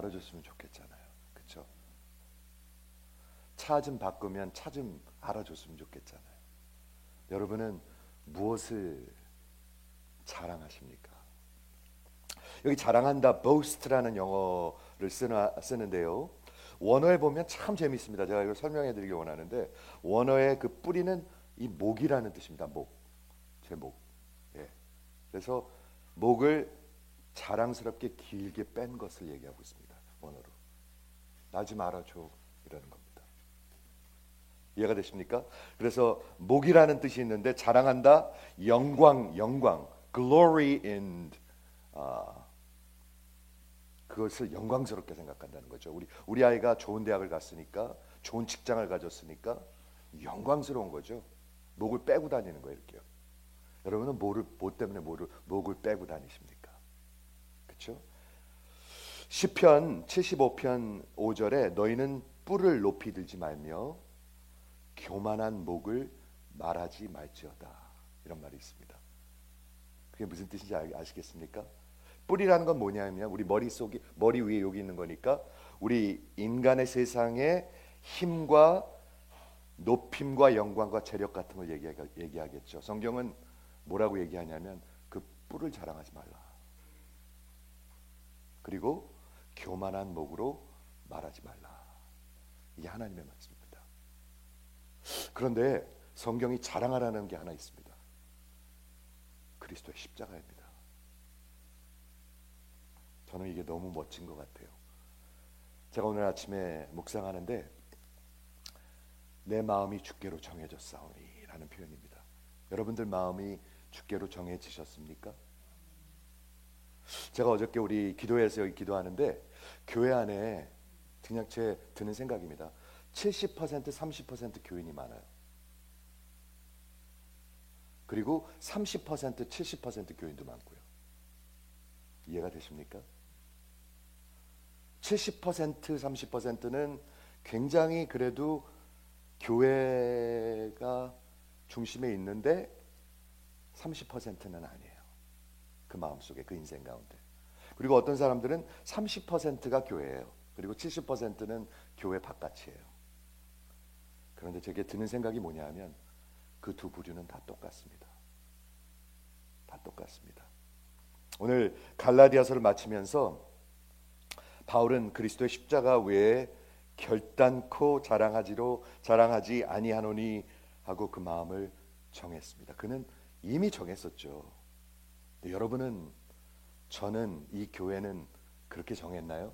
알아줬으면 좋겠잖아요. 그렇죠? 차 좀 바꾸면 차 좀 알아줬으면 좋겠잖아요. 여러분은 무엇을 자랑하십니까? 여기 자랑한다, boast라는 영어를 쓰는데요. 원어에 보면 참 재미있습니다. 제가 이걸 설명해드리기 원하는데 원어의 그 뿌리는 이 목이라는 뜻입니다. 목, 제 목. 예. 그래서 목을 자랑스럽게 길게 뺀 것을 얘기하고 있습니다. 원어로. 나 좀 알아줘 이러는 겁니다. 이해가 되십니까? 그래서 목이라는 뜻이 있는데 자랑한다, 영광, glory in 그것을 영광스럽게 생각한다는 거죠. 우리 아이가 좋은 대학을 갔으니까, 좋은 직장을 가졌으니까 영광스러운 거죠. 목을 빼고 다니는 거예요, 이렇게요. 여러분은 뭐 때문에 목을 빼고 다니십니까? 그렇죠? 시편 75편 5절에 너희는 뿔을 높이 들지 말며 교만한 목을 말하지 말지어다, 이런 말이 있습니다. 그게 무슨 뜻인지 아시겠습니까? 뿔이라는 건 뭐냐면 우리 머리 위에 여기 있는 거니까 우리 인간의 세상의 힘과 높임과 영광과 재력 같은 걸 얘기하겠죠. 성경은 뭐라고 얘기하냐면 그 뿔을 자랑하지 말라. 그리고 교만한 목으로 말하지 말라. 이게 하나님의 말씀입니다. 그런데 성경이 자랑하라는 게 하나 있습니다. 그리스도의 십자가입니다. 저는 이게 너무 멋진 것 같아요. 제가 오늘 아침에 묵상하는데 내 마음이 주께로 정해졌사오니 라는 표현입니다. 여러분들 마음이 주께로 정해지셨습니까? 제가 어저께 우리 기도회에서 여기 기도하는데 교회 안에 그냥 제 드는 생각입니다. 70% 30% 교인이 많아요. 그리고 30% 70% 교인도 많고요. 이해가 되십니까? 70% 30%는 굉장히 그래도 교회가 중심에 있는데 30%는 아니에요. 그 마음속에, 그 인생 가운데. 그리고 어떤 사람들은 30%가 교회예요. 그리고 70%는 교회 바깥이에요. 그런데 제게 드는 생각이 뭐냐 하면 그 두 부류는 다 똑같습니다. 다 똑같습니다. 오늘 갈라디아서를 마치면서 바울은 그리스도의 십자가 외에 결단코 자랑하지 아니하노니 하고 그 마음을 정했습니다. 그는 이미 정했었죠. 여러분은, 저는, 이 교회는 그렇게 정했나요?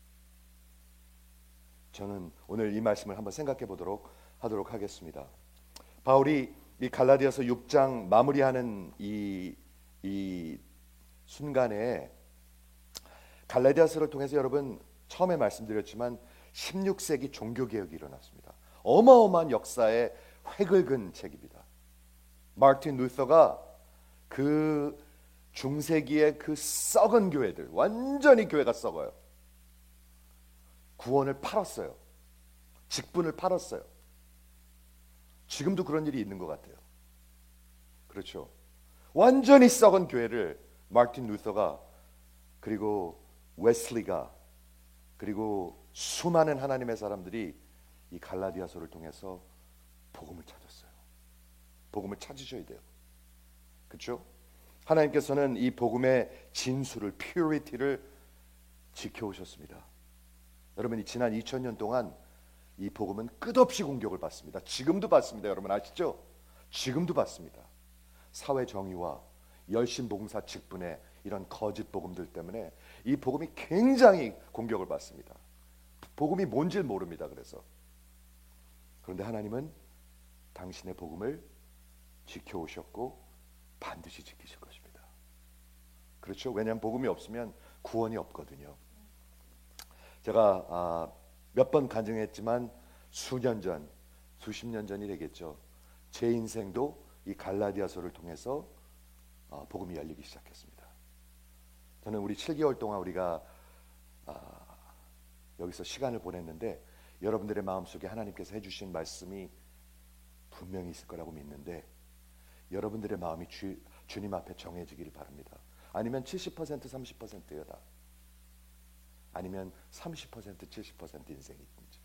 저는 오늘 이 말씀을 한번 생각해 하도록 하겠습니다. 바울이 이 갈라디아서 6장 마무리하는 이 순간에 갈라디아서를 통해서 여러분 처음에 말씀드렸지만 16세기 종교개혁이 일어났습니다. 어마어마한 역사의 획을 그은 책입니다. 마르틴 루터가 그 중세기의 그 썩은 교회들, 완전히 교회가 썩어요. 구원을 팔았어요. 직분을 팔았어요. 지금도 그런 일이 있는 것 같아요. 그렇죠. 완전히 썩은 교회를 마르틴 루터가, 그리고 웨슬리가, 그리고 수많은 하나님의 사람들이 이 갈라디아서를 통해서 복음을 찾았어요. 복음을 찾으셔야 돼요. 그렇죠? 하나님께서는 이 복음의 진수를, 퓨리티를 지켜오셨습니다. 여러분이 지난 2000년 동안 이 복음은 끝없이 공격을 받습니다. 지금도 받습니다. 여러분 아시죠? 지금도 받습니다. 사회 정의와 열심봉사 직분의 이런 거짓 복음들 때문에 이 복음이 굉장히 공격을 받습니다. 복음이 뭔지 모릅니다. 그런데 하나님은 당신의 복음을 지켜오셨고 반드시 지키실 것입니다. 그렇죠? 왜냐하면 복음이 없으면 구원이 없거든요. 제가 몇 번 간증했지만 수십 년 전이 되겠죠. 제 인생도 이 갈라디아서를 통해서 복음이 열리기 시작했습니다. 저는 우리 7개월 동안 우리가 여기서 시간을 보냈는데 여러분들의 마음속에 하나님께서 해주신 말씀이 분명히 있을 거라고 믿는데 여러분들의 마음이 주님 앞에 정해지기를 바랍니다. 아니면 70% 30%예요 다. 아니면 30% 70% 인생이 있든지.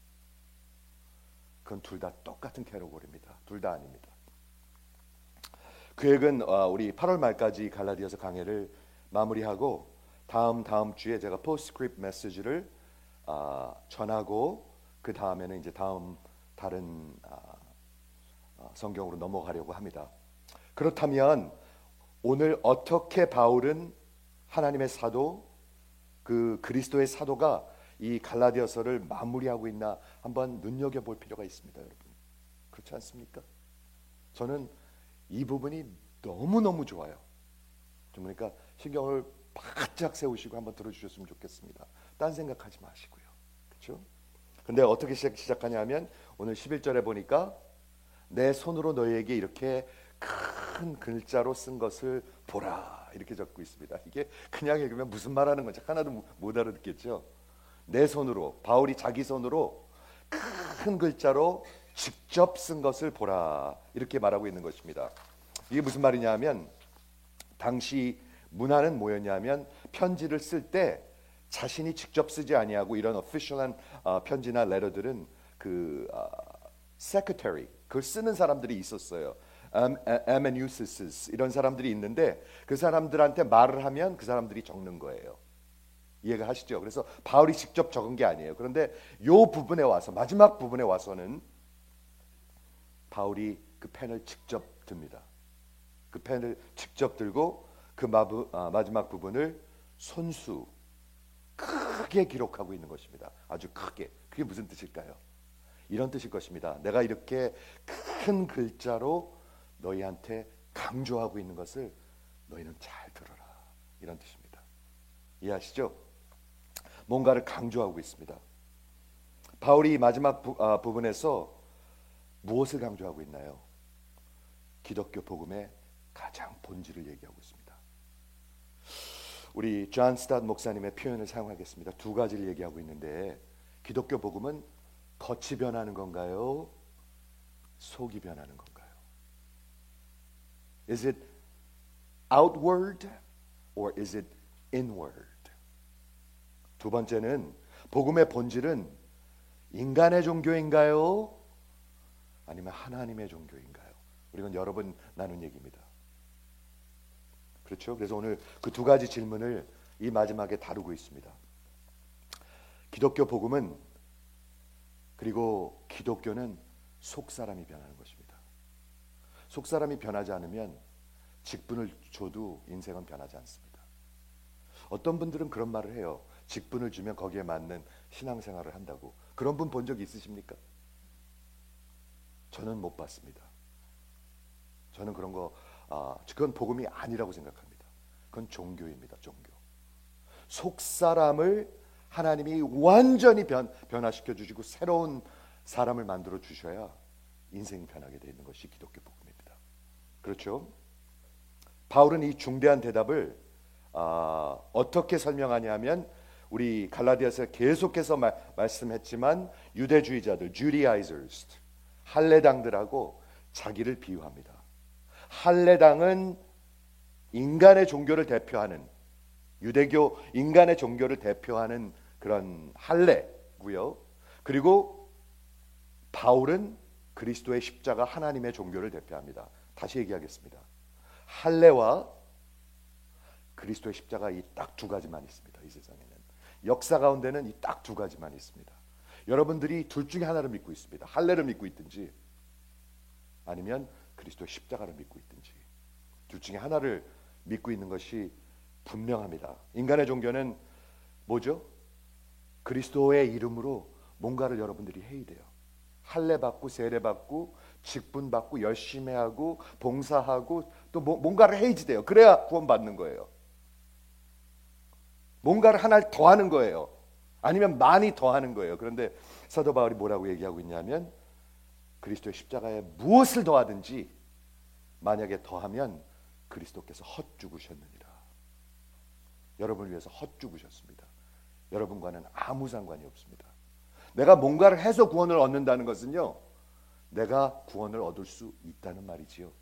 그건 둘 다 똑같은 캐러고리입니다. 둘 다 아닙니다. 계획은 우리 8월 말까지 갈라디아서 강해를 마무리하고 다음 주에 제가 포스트스크립트 메시지를 전하고 그 다음에는 이제 다른 성경으로 넘어가려고 합니다. 그렇다면 오늘 어떻게 바울은 하나님의 사도, 그 그리스도의 사도가 이 갈라디아서를 마무리하고 있나 한번 눈여겨볼 필요가 있습니다, 여러분. 그렇지 않습니까? 저는 이 부분이 너무너무 좋아요. 그러니까 신경을 바짝 세우시고 한번 들어주셨으면 좋겠습니다. 딴 생각하지 마시고요. 그렇죠? 근데 어떻게 시작하냐면 오늘 11절에 보니까 내 손으로 너희에게 이렇게 큰 글자로 쓴 것을 보라 이렇게 적고 있습니다. 이게 그냥 읽으면 무슨 말하는 건지 하나도 못 알아듣겠죠. 내 손으로, 바울이 자기 손으로 큰 글자로 직접 쓴 것을 보라 이렇게 말하고 있는 것입니다. 이게 무슨 말이냐면 당시 문화는 뭐였냐면 편지를 쓸 때 자신이 직접 쓰지 아니하고 이런 어피셜한 편지나 레터들은 그 secretary, 그걸 쓰는 사람들이 있었어요. amanuenses 이런 사람들이 있는데 그 사람들한테 말을 하면 그 사람들이 적는 거예요. 이해가 하시죠? 그래서 바울이 직접 적은 게 아니에요. 그런데 요 부분에 와서 마지막 부분에 와서는 바울이 그 펜을 직접 듭니다. 그 펜을 직접 들고 그 마지막 부분을 손수 크게 기록하고 있는 것입니다. 아주 크게. 그게 무슨 뜻일까요? 이런 뜻일 것입니다. 내가 이렇게 큰 글자로 너희한테 강조하고 있는 것을 너희는 잘 들어라. 이런 뜻입니다. 이해하시죠? 뭔가를 강조하고 있습니다. 바울이 마지막 부분에서 무엇을 강조하고 있나요? 기독교 복음의 가장 본질을 얘기하고 있습니다. 우리 존 스타트 목사님의 표현을 사용하겠습니다. 두 가지를 얘기하고 있는데 기독교 복음은 겉이 변하는 건가요? 속이 변하는 건가요? Is it outward or is it inward? 두 번째는 복음의 본질은 인간의 종교인가요? 아니면 하나님의 종교인가요? 우리는 여러 번 나눈 얘기입니다. 그렇죠? 그래서 오늘 그 두 가지 질문을 이 마지막에 다루고 있습니다. 기독교 복음은 그리고 기독교는 속사람이 변하는 것입니다. 속사람이 변하지 않으면 직분을 줘도 인생은 변하지 않습니다. 어떤 분들은 그런 말을 해요. 직분을 주면 거기에 맞는 신앙생활을 한다고. 그런 분 본 적 있으십니까? 저는 못 봤습니다. 저는 그런 거 그건 복음이 아니라고 생각합니다. 그건 종교입니다. 종교. 속사람을 하나님이 완전히 변화시켜 주시고 새로운 사람을 만들어 주셔야 인생이 변하게 되는 것이 기독교 복음입니다. 그렇죠? 바울은 이 중대한 대답을 어떻게 설명하냐면 우리 갈라디아서 계속해서 말씀했지만 유대주의자들, Judaizers, 할례당들하고 자기를 비유합니다. 할례당은 인간의 종교를 대표하는 유대교 인간의 종교를 대표하는 그런 할례고요. 그리고 바울은 그리스도의 십자가 하나님의 종교를 대표합니다. 다시 얘기하겠습니다. 할례와 그리스도의 십자가 이 딱 두 가지만 있습니다. 이 세상에는 역사 가운데는 이 딱 두 가지만 있습니다. 여러분들이 둘 중에 하나를 믿고 있습니다. 할례를 믿고 있든지 아니면 그리스도의 십자가를 믿고 있든지 둘 중에 하나를 믿고 있는 것이 분명합니다. 인간의 종교는 뭐죠? 그리스도의 이름으로 뭔가를 여러분들이 해야 돼요. 할례 받고 세례 받고 직분 받고 열심히 하고 봉사하고 또 뭔가를 해야지 돼요. 그래야 구원 받는 거예요. 뭔가를 하나를 더 하는 거예요. 아니면 많이 더 하는 거예요. 그런데 사도 바울이 뭐라고 얘기하고 있냐면 그리스도의 십자가에 무엇을 더하든지 만약에 더하면 그리스도께서 헛 죽으셨느니라. 여러분을 위해서 헛 죽으셨습니다. 여러분과는 아무 상관이 없습니다. 내가 뭔가를 해서 구원을 얻는다는 것은요, 내가 구원을 얻을 수 있다는 말이지요.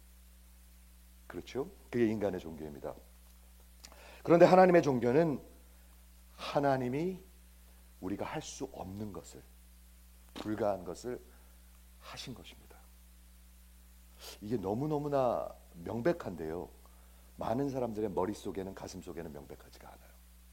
그렇죠? 그게 인간의 종교입니다. 그런데 하나님의 종교는 하나님이 우리가 할 수 없는 것을, 불가한 것을 하신 것입니다. 이게 너무너무나 명백한데요, 많은 사람들의 머릿속에는, 가슴속에는 명백하지가 않아요.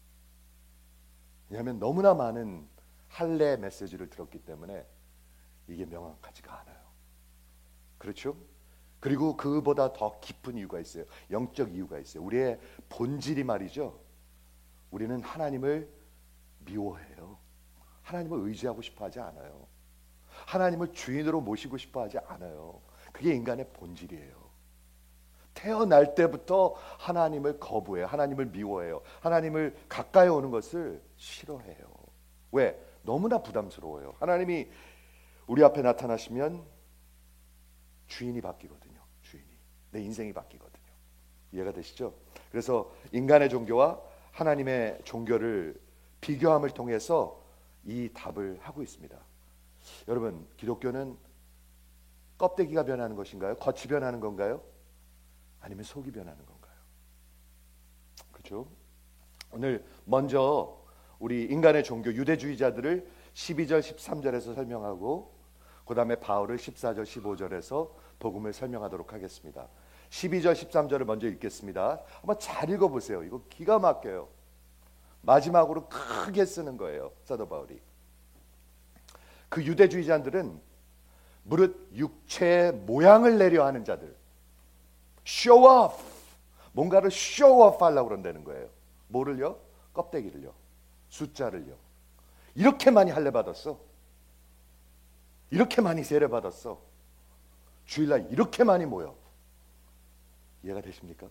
왜냐하면 너무나 많은 할례 메시지를 들었기 때문에 이게 명확하지가 않아요. 그렇죠? 그리고 그보다 더 깊은 이유가 있어요. 영적 이유가 있어요. 우리의 본질이 말이죠, 우리는 하나님을 미워해요. 하나님을 의지하고 싶어 하지 않아요. 하나님을 주인으로 모시고 싶어 하지 않아요. 그게 인간의 본질이에요. 태어날 때부터 하나님을 거부해요. 하나님을 미워해요. 하나님을 가까이 오는 것을 싫어해요. 왜? 너무나 부담스러워요. 하나님이 우리 앞에 나타나시면 주인이 바뀌거든요. 주인이. 내 인생이 바뀌거든요. 이해가 되시죠? 그래서 인간의 종교와 하나님의 종교를 비교함을 통해서 이 답을 하고 있습니다. 여러분, 기독교는 껍데기가 변하는 것인가요? 겉이 변하는 건가요? 아니면 속이 변하는 건가요? 그렇죠? 오늘 먼저 우리 인간의 종교 유대주의자들을 12절 13절에서 설명하고, 그 다음에 바울을 14절 15절에서 복음을 설명하도록 하겠습니다. 12절 13절을 먼저 읽겠습니다. 한번 잘 읽어보세요. 이거 기가 막혀요. 마지막으로 크게 쓰는 거예요, 사도 바울이. 그 유대주의자들은 무릇 육체의 모양을 내려 하는 자들, show off, 뭔가를 show off 하려고 그런다는 거예요. 뭐를요? 껍데기를요, 숫자를요. 이렇게 많이 할례 받았어, 이렇게 많이 세례 받았어, 주일날 이렇게 많이 모여. 이해가 되십니까?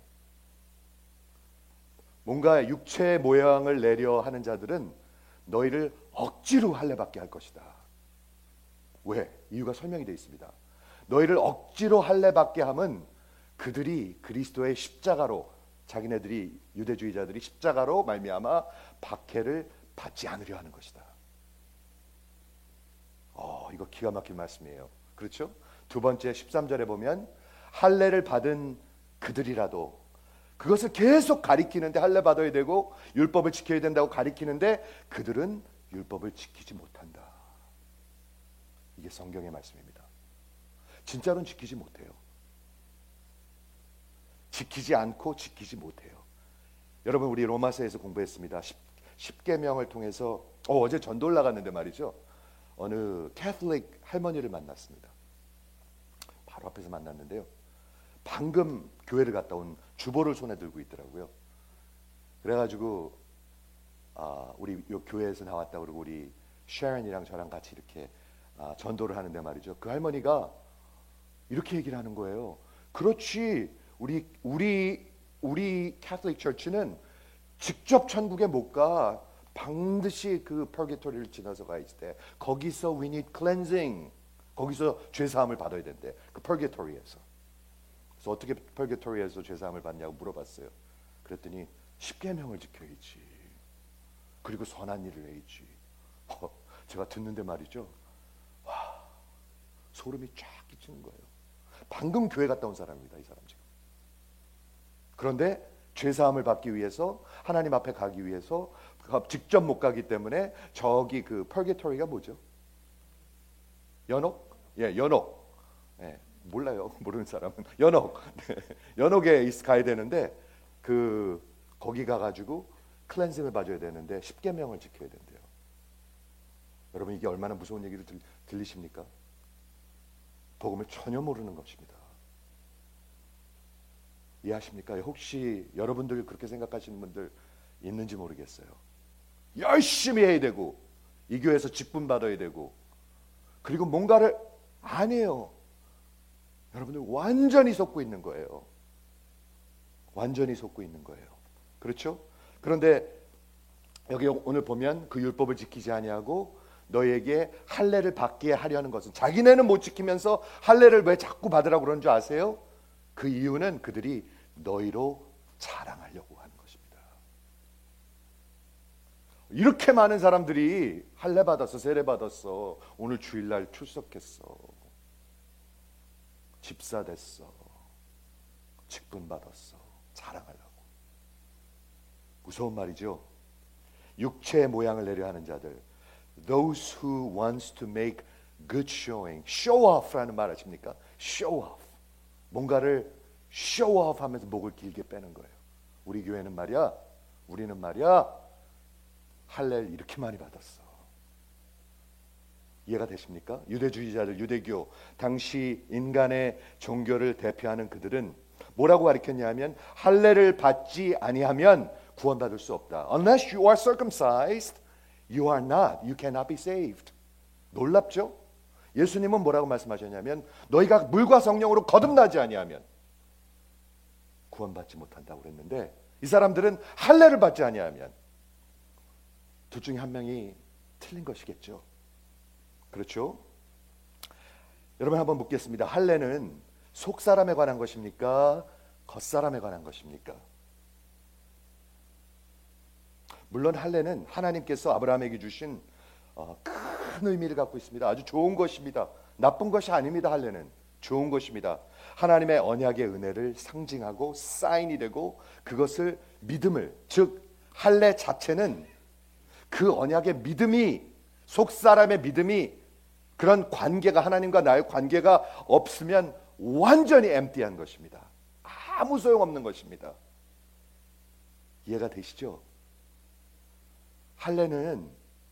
뭔가 육체의 모양을 내려 하는 자들은 너희를 억지로 할례 받게 할 것이다. 왜? 이유가 설명이 되어 있습니다. 너희를 억지로 할례 받게 함은 그들이 그리스도의 십자가로, 자기네들이, 유대주의자들이 십자가로 말미암아 박해를 받지 않으려 하는 것이다. 이거 기가 막힌 말씀이에요. 그렇죠? 두 번째 13절에 보면 할례를 받은 그들이라도, 그것을 계속 가리키는데, 할례 받아야 되고 율법을 지켜야 된다고 가리키는데 그들은 율법을 지키지 못한다. 이게 성경의 말씀입니다. 진짜로는 지키지 못해요. 지키지 않고 지키지 못해요. 여러분, 우리 로마서에서 공부했습니다. 10계명을 통해서 어제 전도 올라갔는데 말이죠, 어느 캐톨릭 할머니를 만났습니다. 바로 앞에서 만났는데요, 방금 교회를 갔다 온 주보를 손에 들고 있더라고요. 그래가지고 우리 요 교회에서 나왔다 그러고 우리 셰런이랑 저랑 같이 이렇게 전도를 하는데 말이죠, 그 할머니가 이렇게 얘기를 하는 거예요. 그렇지, 우리 캐톨릭 처치는 직접 천국에 못 가. 반드시 그 펄게토리를 지나서 가 있을 때 거기서 we need cleansing, 거기서 죄 사함을 받아야 된대. 그 펄게토리에서. 그래서 어떻게 펄게토리에서 죄 사함을 받냐고 물어봤어요. 그랬더니 10계명을 지켜야지, 그리고 선한 일을 해야지. 제가 듣는데 말이죠, 와, 소름이 쫙 끼치는 거예요. 방금 교회 갔다 온 사람입니다, 이 사람 지금. 그런데 죄 사함을 받기 위해서, 하나님 앞에 가기 위해서 직접 못 가기 때문에 저기 그 펄게토리가 뭐죠? 연옥? 예, 연옥. 예, 몰라요, 모르는 사람은. 연옥. 네, 연옥에 가야 되는데 거기 가가지고 클렌징을 받아야 되는데 10계명을 지켜야 된대요. 여러분, 이게 얼마나 무서운 얘기를 들리십니까? 복음을 전혀 모르는 것입니다. 이해하십니까? 혹시 여러분들 그렇게 생각하시는 분들 있는지 모르겠어요. 열심히 해야 되고, 이 교회에서 직분 받아야 되고, 그리고 뭔가를 안 해요. 여러분들 완전히 속고 있는 거예요. 완전히 속고 있는 거예요. 그렇죠? 그런데 여기 오늘 보면 그 율법을 지키지 아니하고 너희에게 할례를 받게 하려는 것은, 자기네는 못 지키면서 할례를 왜 자꾸 받으라고 그러는 줄 아세요? 그 이유는 그들이 너희로 자랑하려고 하는 것입니다. 이렇게 많은 사람들이 할례 받았어, 세례 받았어, 오늘 주일날 출석했어, 집사 됐어, 직분 받았어, 자랑하려고. 무서운 말이죠. 육체의 모양을 내려 하는 자들, those who wants to make good showing, show off라는 말 아십니까? show off, 뭔가를 show off 하면서 목을 길게 빼는 거예요. 우리 교회는 말이야, 우리는 말이야, 할례를 이렇게 많이 받았어. 이해가 되십니까? 유대주의자들, 유대교, 당시 인간의 종교를 대표하는 그들은 뭐라고 가르쳤냐면 할례를 받지 아니하면 구원받을 수 없다. Unless you are circumcised, you are not. You cannot be saved. 놀랍죠? 예수님은 뭐라고 말씀하셨냐면 너희가 물과 성령으로 거듭나지 아니하면 구원받지 못한다고 그랬는데 이 사람들은 할례를 받지 아니하면 둘 중에 한 명이 틀린 것이겠죠. 그렇죠? 여러분 한번 묻겠습니다. 할례는 속사람에 관한 것입니까? 겉사람에 관한 것입니까? 물론 할례는 하나님께서 아브라함에게 주신 큰 의미를 갖고 있습니다. 아주 좋은 것입니다. 나쁜 것이 아닙니다. 할례는 좋은 것입니다. 하나님의 언약의 은혜를 상징하고 사인이 되고 그것을 믿음을, 즉 할례 자체는 그 언약의 믿음이, 속사람의 믿음이, 그런 관계가, 하나님과 나의 관계가 없으면 완전히 엠티한 것입니다. 아무 소용없는 것입니다. 이해가 되시죠? 할례는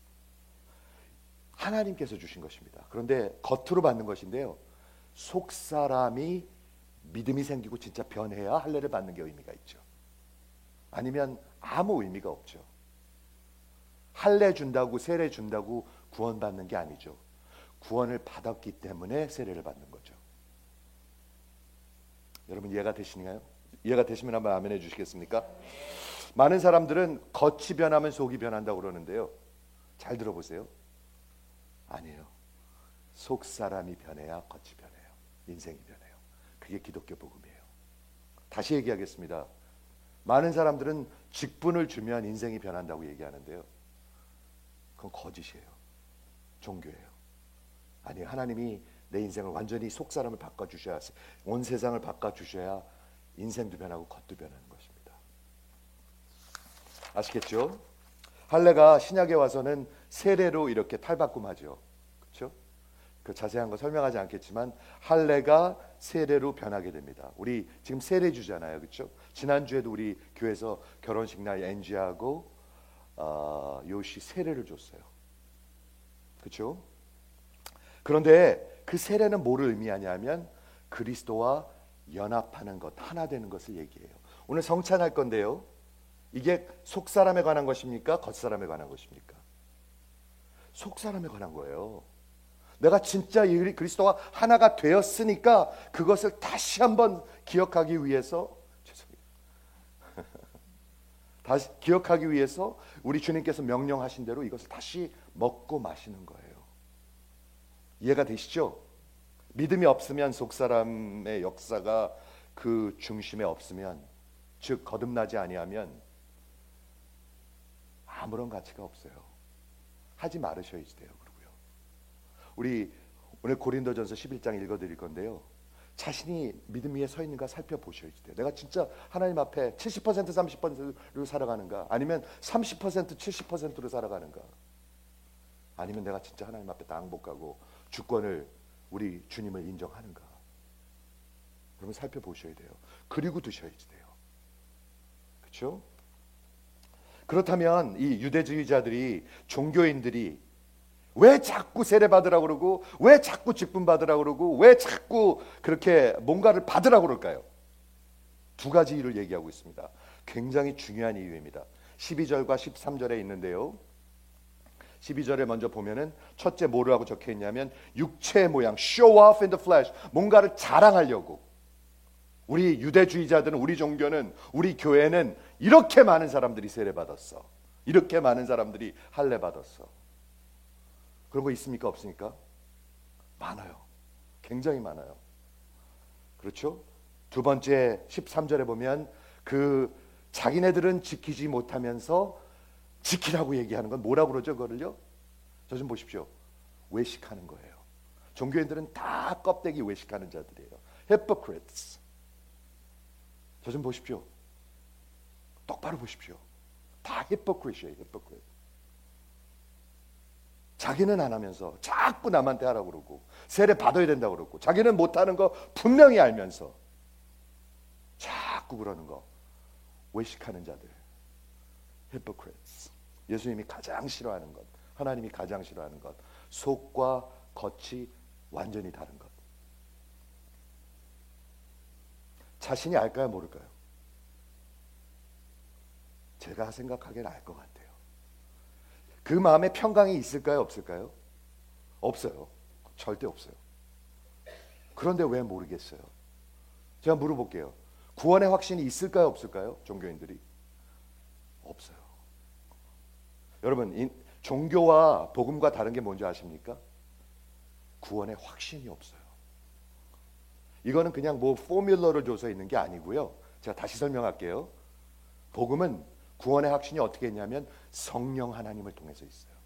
하나님께서 주신 것입니다. 그런데 겉으로 받는 것인데요, 속사람이 믿음이 생기고 진짜 변해야 할례를 받는 게 의미가 있죠. 아니면 아무 의미가 없죠. 할례 준다고, 세례 준다고 구원받는 게 아니죠. 구원을 받았기 때문에 세례를 받는 거죠. 여러분 이해가 되시나요? 이해가 되시면 한번 아멘 해주시겠습니까? 많은 사람들은 겉이 변하면 속이 변한다고 그러는데요, 잘 들어보세요. 아니에요. 속 사람이 변해야 겉이 변해요. 인생이 변해요. 그게 기독교 복음이에요. 다시 얘기하겠습니다. 많은 사람들은 직분을 주면 인생이 변한다고 얘기하는데요, 그건 거짓이에요. 종교예요. 아니, 하나님이 내 인생을 완전히 속 사람을 바꿔주셔야, 온 세상을 바꿔주셔야 인생도 변하고 겉도 변하는 것입니다. 아시겠죠? 할례가 신약에 와서는 세례로 이렇게 탈바꿈하죠. 그렇죠? 그 자세한 거 설명하지 않겠지만 할례가 세례로 변하게 됩니다. 우리 지금 세례주잖아요. 그렇죠? 지난주에도 우리 교회에서 결혼식 날 엔지하고 요시 세례를 줬어요. 그렇죠? 그런데 그 세례는 뭐를 의미하냐면 그리스도와 연합하는 것, 하나 되는 것을 얘기해요. 오늘 성찬할 건데요, 이게 속사람에 관한 것입니까? 겉사람에 관한 것입니까? 속사람에 관한 거예요. 내가 진짜 그리스도와 하나가 되었으니까 그것을 다시 한번 기억하기 위해서, 다시 기억하기 위해서 우리 주님께서 명령하신 대로 이것을 다시 먹고 마시는 거예요. 이해가 되시죠? 믿음이 없으면, 속사람의 역사가 그 중심에 없으면, 즉 거듭나지 아니하면 아무런 가치가 없어요. 하지 말으셔야지 돼요. 그러고요, 우리 오늘 고린도전서 11장 읽어드릴 건데요, 자신이 믿음 위에 서 있는가 살펴보셔야지 돼요. 내가 진짜 하나님 앞에 70% 30%로 살아가는가, 아니면 30% 70%로 살아가는가, 아니면 내가 진짜 하나님 앞에 당복하고 주권을, 우리 주님을 인정하는가, 그러면 살펴보셔야 돼요. 그리고 드셔야지 돼요. 그렇죠? 그렇다면 이 유대주의자들이, 종교인들이 왜 자꾸 세례 받으라고 그러고, 왜 자꾸 직분 받으라고 그러고, 왜 자꾸 그렇게 뭔가를 받으라고 그럴까요? 두 가지 이유를 얘기하고 있습니다. 굉장히 중요한 이유입니다. 12절과 13절에 있는데요, 12절에 먼저 보면은 첫째 뭐라고 적혀 있냐면 육체의 모양, show off in the flesh, 뭔가를 자랑하려고. 우리 유대주의자들은, 우리 종교는, 우리 교회는 이렇게 많은 사람들이 세례 받았어, 이렇게 많은 사람들이 할례 받았어. 그런 거 있습니까? 없습니까? 많아요. 굉장히 많아요. 그렇죠? 두 번째 13절에 보면 그 자기네들은 지키지 못하면서 지키라고 얘기하는 건 뭐라고 그러죠? 그거를요? 저 좀 보십시오. 외식하는 거예요. 종교인들은 다 껍데기 외식하는 자들이에요. hypocrites. 저 좀 보십시오. 똑바로 보십시오. 다 hypocrite이에요. hypocrite. 자기는 안 하면서 자꾸 남한테 하라고 그러고 세례 받아야 된다고 그러고 자기는 못하는 거 분명히 알면서 자꾸 그러는 거. 외식하는 자들, hypocrites. 예수님이 가장 싫어하는 것, 하나님이 가장 싫어하는 것, 속과 겉이 완전히 다른 것. 자신이 알까요, 모를까요? 제가 생각하기엔 알 것 같아요. 그 마음에 평강이 있을까요, 없을까요? 없어요. 절대 없어요. 그런데 왜 모르겠어요? 제가 물어볼게요. 구원의 확신이 있을까요, 없을까요? 종교인들이 없어요. 여러분, 종교와 복음과 다른 게 뭔지 아십니까? 구원의 확신이 없어요. 이거는 그냥 뭐 포뮬러를 줘서 있는 게 아니고요. 제가 다시 설명할게요. 복음은 구원의 확신이 어떻게 있냐면 성령 하나님을 통해서 있어요.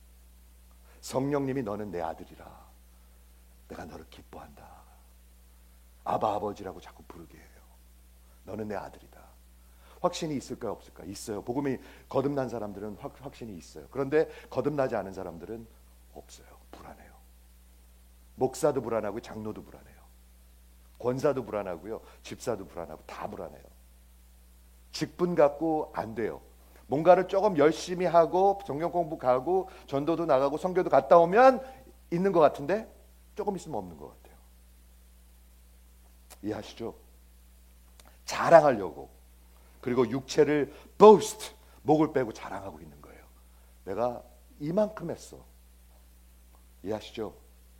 성령님이 너는 내 아들이라. 내가 너를 기뻐한다. 아바 아버지라고 자꾸 부르게 해요. 너는 내 아들이다. 확신이 있을까요, 없을까요? 있어요. 복음이 거듭난 사람들은 확신이 있어요. 그런데 거듭나지 않은 사람들은 없어요. 불안해요. 목사도 불안하고 장로도 불안해요. 권사도 불안하고요. 집사도 불안하고 다 불안해요. 직분 갖고 안 돼요. 뭔가를 조금 열심히 하고 성경 공부 가고 전도도 나가고 선교도 갔다 오면 있는 것 같은데 조금 있으면 없는 것 같아요. 이해하시죠? 자랑하려고, 그리고 육체를 boast, 목을 빼고 자랑하고 있는 거예요. 내가 이만큼 했어. 이해하시죠?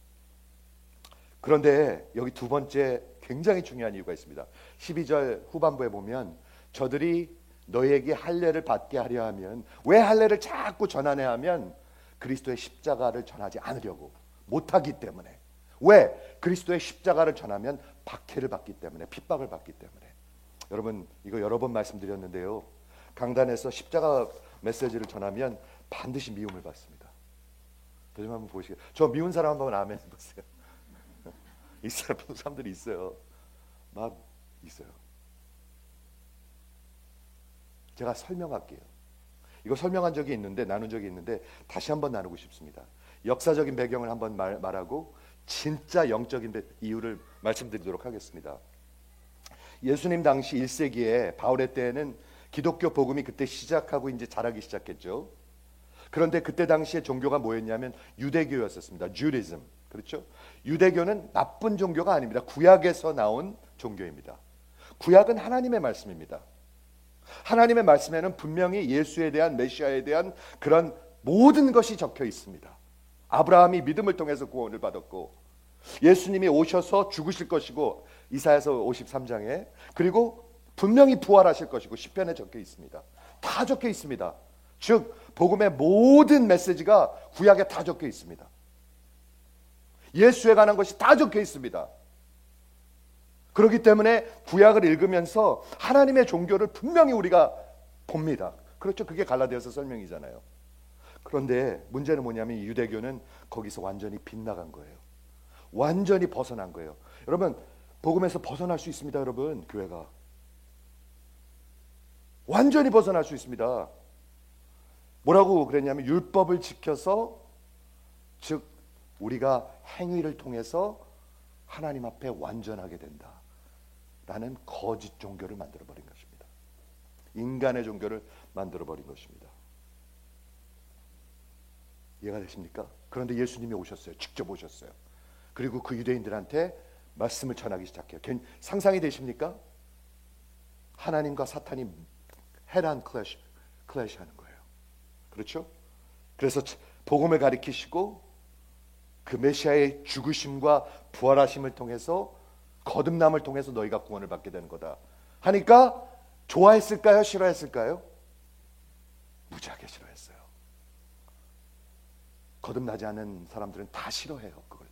그런데 여기 두 번째 굉장히 중요한 이유가 있습니다. 12절 후반부에 보면 저들이 너에게 할례를 받게 하려 하면, 왜 할례를 자꾸 전하냐 하면 그리스도의 십자가를 전하지 않으려고, 못하기 때문에. 왜? 그리스도의 십자가를 전하면 박해를 받기 때문에, 핍박을 받기 때문에. 여러분, 이거 여러 번 말씀드렸는데요, 강단에서 십자가 메시지를 전하면 반드시 미움을 받습니다. 요즘 한번 보시게요. 저 미운 사람 한번 아멘 해보세요. 이 사람들이 있어요. 막 있어요. 제가 설명할게요. 이거 설명한 적이 있는데, 나눈 적이 있는데 다시 한번 나누고 싶습니다. 역사적인 배경을 한번 말하고 진짜 영적인 이유를 말씀드리도록 하겠습니다. 예수님 당시 1세기에 바울의 때에는 기독교 복음이 그때 시작하고 이제 자라기 시작했죠. 그런데 그때 당시에 종교가 뭐였냐면 유대교였었습니다. 주디즘. 그렇죠? 유대교는 나쁜 종교가 아닙니다. 구약에서 나온 종교입니다. 구약은 하나님의 말씀입니다. 하나님의 말씀에는 분명히 예수에 대한, 메시아에 대한 그런 모든 것이 적혀 있습니다. 아브라함이 믿음을 통해서 구원을 받았고, 예수님이 오셔서 죽으실 것이고, 이사야서 53장에, 그리고 분명히 부활하실 것이고 시편에 적혀 있습니다. 다 적혀 있습니다. 즉 복음의 모든 메시지가 구약에 다 적혀 있습니다. 예수에 관한 것이 다 적혀 있습니다. 그렇기 때문에 구약을 읽으면서 하나님의 종교를 분명히 우리가 봅니다. 그렇죠? 그게 갈라디아서 설명이잖아요. 그런데 문제는 뭐냐면 유대교는 거기서 완전히 빗나간 거예요. 완전히 벗어난 거예요. 여러분, 복음에서 벗어날 수 있습니다. 여러분, 교회가 완전히 벗어날 수 있습니다. 뭐라고 그랬냐면 율법을 지켜서, 즉 우리가 행위를 통해서 하나님 앞에 완전하게 된다라는 거짓 종교를 만들어버린 것입니다. 인간의 종교를 만들어버린 것입니다. 이해가 되십니까? 그런데 예수님이 오셨어요. 직접 오셨어요. 그리고 그 유대인들한테 말씀을 전하기 시작해요. 상상이 되십니까? 하나님과 사탄이 헤란 클래시 하는 거예요. 그렇죠? 그래서 복음을 가리키시고 그 메시아의 죽으심과 부활하심을 통해서, 거듭남을 통해서 너희가 구원을 받게 되는 거다 하니까 좋아했을까요? 싫어했을까요? 무지하게 싫어했어요. 거듭나지 않은 사람들은 다 싫어해요. 그걸요.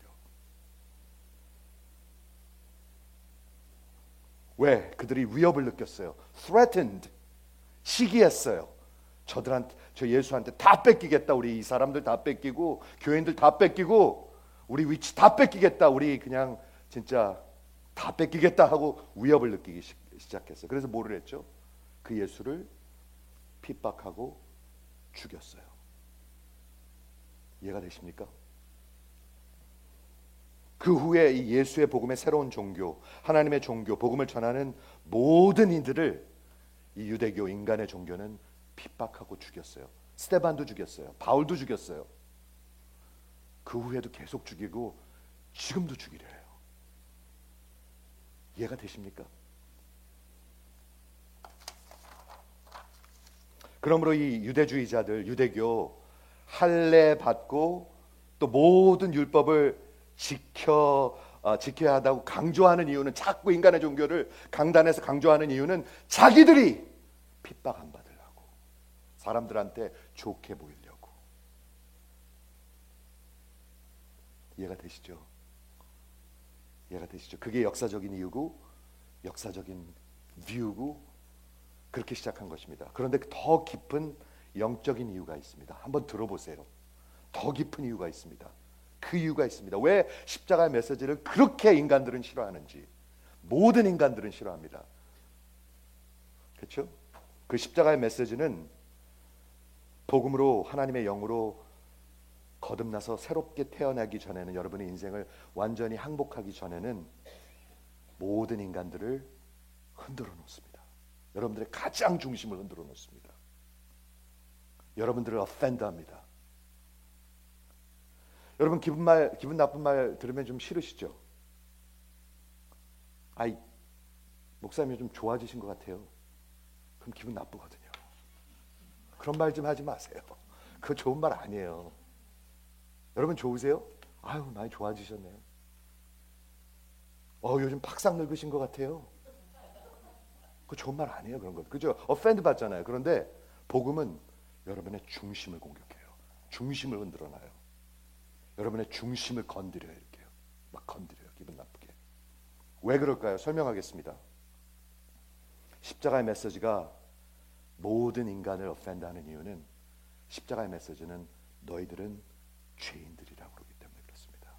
왜? 그들이 위협을 느꼈어요. threatened, 시기했어요. 저 예수한테 다 뺏기겠다. 우리 이 사람들 다 뺏기고, 교인들 다 뺏기고, 우리 위치 다 뺏기겠다. 우리 그냥 진짜 다 뺏기겠다 하고 위협을 느끼기 시작했어요. 그래서 뭐를 했죠? 그 예수를 핍박하고 죽였어요. 이해가 되십니까? 그 후에 이 예수의 복음의 새로운 종교, 하나님의 종교, 복음을 전하는 모든 이들을 이 유대교 인간의 종교는 핍박하고 죽였어요. 스데반도 죽였어요. 바울도 죽였어요. 그 후에도 계속 죽이고 지금도 죽이려 해요. 이해가 되십니까? 그러므로 이 유대주의자들, 유대교 할례 받고 또 모든 율법을 지켜야 한다고 강조하는 이유는, 자꾸 인간의 종교를 강단에서 강조하는 이유는 자기들이 핍박 안 받으려고, 사람들한테 좋게 보이려고. 이해가 되시죠? 이해가 되시죠? 그게 역사적인 이유고 역사적인 뷰고 그렇게 시작한 것입니다. 그런데 더 깊은 영적인 이유가 있습니다. 한번 들어보세요. 더 깊은 이유가 있습니다. 그 이유가 있습니다. 왜 십자가의 메시지를 그렇게 인간들은 싫어하는지. 모든 인간들은 싫어합니다. 그렇죠? 그 십자가의 메시지는 복음으로, 하나님의 영으로 거듭나서 새롭게 태어나기 전에는, 여러분의 인생을 완전히 항복하기 전에는 모든 인간들을 흔들어 놓습니다. 여러분들의 가장 중심을 흔들어 놓습니다. 여러분들을 offend합니다. 여러분 기분 나쁜 말 들으면 좀 싫으시죠? 아이, 목사님이 좀 좋아지신 것 같아요. 그럼 기분 나쁘거든요. 그런 말 좀 하지 마세요. 그거 좋은 말 아니에요. 여러분 좋으세요? 아유, 많이 좋아지셨네요. 요즘 팍싹 늙으신 것 같아요. 그거 좋은 말 아니에요. 그런 거. 그죠? offend 받잖아요. 그런데 복음은 여러분의 중심을 공격해요. 중심을 흔들어놔요. 여러분의 중심을 건드려요. 이렇게요. 막 건드려요. 기분 나쁘게. 왜 그럴까요? 설명하겠습니다. 십자가의 메시지가 모든 인간을 offend하는 이유는, 십자가의 메시지는 너희들은 죄인들이라고 그러기 때문에 그렇습니다.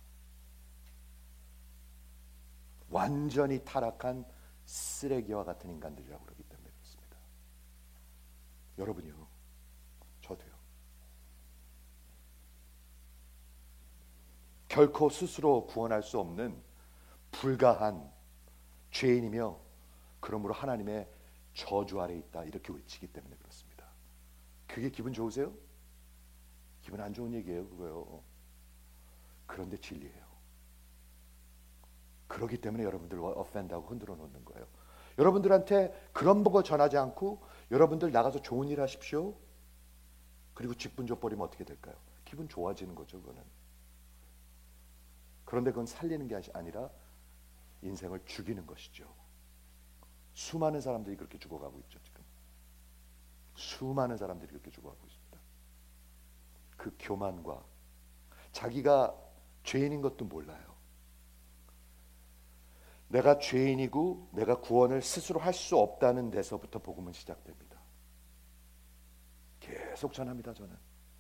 완전히 타락한 쓰레기와 같은 인간들이라고 그러기 때문에 그렇습니다. 여러분이요, 저도요. 결코 스스로 구원할 수 없는 불가한 죄인이며, 그러므로 하나님의 저주 아래 있다, 이렇게 외치기 때문에 그렇습니다. 그게 기분 좋으세요? 기분 안 좋은 얘기예요, 그거요. 그런데 진리예요. 그렇기 때문에 여러분들 offend하고 흔들어 놓는 거예요. 여러분들한테 그런 보고 전하지 않고 여러분들 나가서 좋은 일 하십시오, 그리고 직분 줘버리면 어떻게 될까요? 기분 좋아지는 거죠, 그거는. 그런데 그건 살리는 게 아니라 인생을 죽이는 것이죠. 수많은 사람들이 그렇게 죽어가고 있죠. 지금 수많은 사람들이 그렇게 죽어가고 있습니다. 그 교만과, 자기가 죄인인 것도 몰라요. 내가 죄인이고 내가 구원을 스스로 할 수 없다는 데서부터 복음은 시작됩니다. 계속 전합니다, 저는.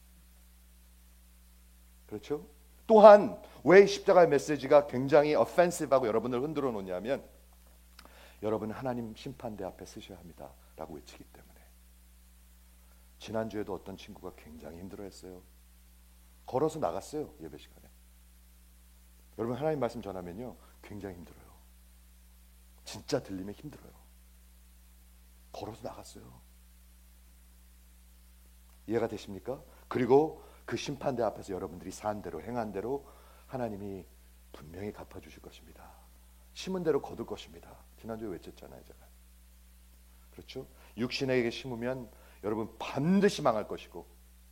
그렇죠? 또한 왜 십자가의 메시지가 굉장히 offensive하고 여러분을 흔들어 놓냐면, 여러분 하나님 심판대 앞에 서셔야 합니다 라고 외치기 때문에. 지난주에도 어떤 친구가 굉장히 힘들어했어요. 걸어서 나갔어요, 예배 시간에. 여러분 하나님 말씀 전하면요 굉장히 힘들어요. 진짜 들리면 힘들어요. 걸어서 나갔어요. 이해가 되십니까? 그리고 그 심판대 앞에서 여러분들이 산 대로, 행한 대로 하나님이 분명히 갚아주실 것입니다. 심은 대로 거둘 것입니다. 지난주에 외쳤잖아요, 제가. 그렇죠? 육신에게 심으면 여러분 반드시 망할 것이고,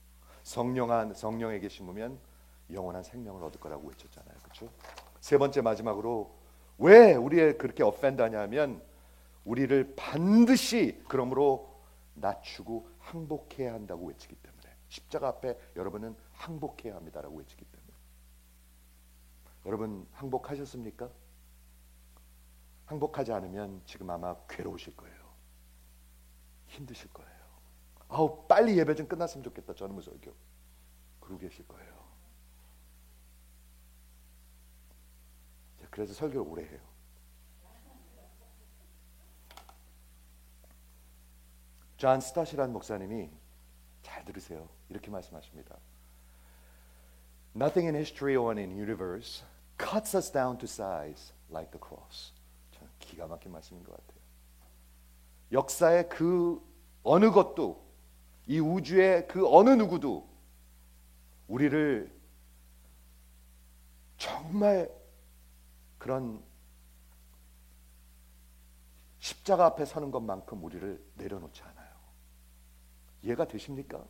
성령에게 심으면 영원한 생명을 얻을 거라고 외쳤잖아요. 그렇죠? 세 번째, 마지막으로 왜 우리를 그렇게 offend하냐면, 우리를 반드시 그러므로 낮추고 항복해야 한다고 외치기 때문에. 십자가 앞에 여러분은 항복해야 합니다라고 외치기 때문에. 여러분 항복하셨습니까? 항복하지 않으면 지금 아마 괴로우실 거예요. 힘드실 거예요. 아우, 빨리 예배 좀 끝났으면 좋겠다, 저는 설교. 그러고 계실 거예요. 그래서 설교를 오래 해요. 존 스타시라는 목사님이, 잘 들으세요, 이렇게 말씀하십니다. Nothing in history or in the universe cuts us down to size like the cross. 저는 기가 막힌 말씀인 것 같아요. 역사의 그 어느 것도, 이 우주의 그 어느 누구도 우리를 정말 그런 십자가 앞에 서는 것만큼 우리를 내려놓지 않아요. 이해가 되십니까?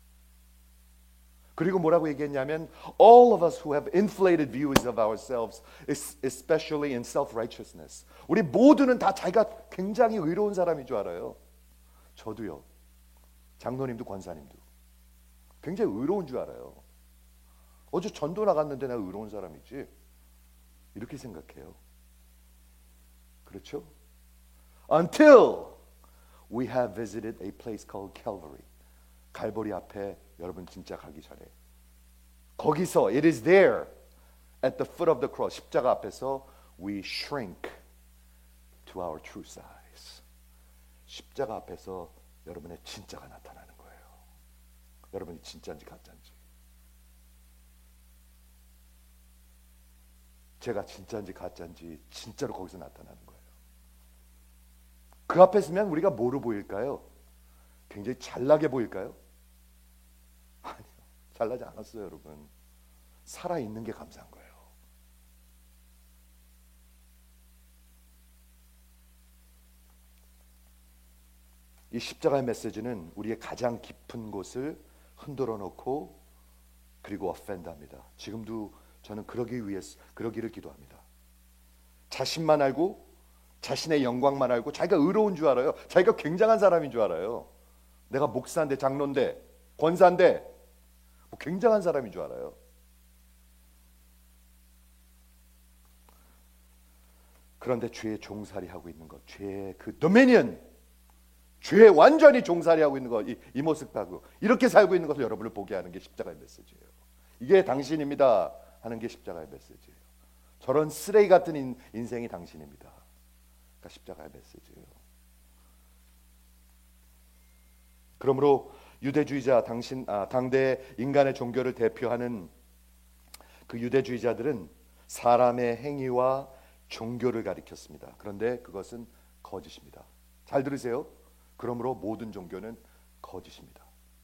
그리고 뭐라고 얘기했냐면 all of us who have inflated views of ourselves, especially in self-righteousness. 우리 모두는 다 자기가 굉장히 의로운 사람인 줄 알아요. 저도요. 장로님도 권사님도 굉장히 의로운 줄 알아요. 어제 전도 나갔는데 내가 의로운 사람이지 이렇게 생각해요. 그렇죠? Until we have visited a place called Calvary. 갈보리 앞에 여러분 진짜 가기 전에 거기서 it is there at the foot of the cross 십자가 앞에서 we shrink to our true size. 십자가 앞에서 여러분의 진짜가 나타나는 거예요. 여러분이 진짜인지 가짜인지. 제가 진짜인지 가짜인지 진짜로 거기서 나타나는 거예요. 그 앞에 서면 우리가 뭐로 보일까요? 굉장히 잘나게 보일까요? 아니요. 잘나지 않았어요, 여러분. 살아있는 게 감사한 거예요. 이 십자가의 메시지는 우리의 가장 깊은 곳을 흔들어 놓고 그리고 offend합니다. 지금도 저는 그러기를 기도합니다. 자신만 알고 자신의 영광만 알고 자기가 의로운 줄 알아요. 자기가 굉장한 사람인 줄 알아요. 내가 목사인데 장로인데 권사인데 뭐 굉장한 사람인 줄 알아요. 그런데 죄의 종살이 하고 있는 것, 죄의 그 도미니언, 죄에 완전히 종살이 하고 있는 것, 이 모습하고 이렇게 살고 있는 것을 여러분을 보게 하는 게 십자가의 메시지예요. 이게 당신입니다 하는 게 십자가의 메시지예요. 저런 쓰레기 같은 인생이 당신입니다. 그러니까 십자가의 메시지예요. 그러므로 유대주의자 당대 인간의 종교를 대표하는 그 유대주의자들은 사람의 행위와 종교를 가리켰습니다. 그런데 그것은 거짓입니다. 잘 들으세요. 그러므로 모든 종교는 거짓입니다.